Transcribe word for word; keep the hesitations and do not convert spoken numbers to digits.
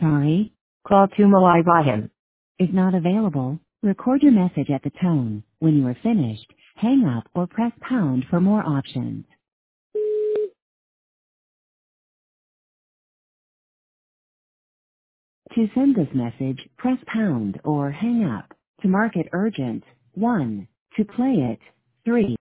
Sorry. Call Tumo Ibrahim is not available. Record your message at the tone. When you are finished, hang up or press pound for more options. To send this message, press pound or hang up. To mark it urgent, one. To play it, three.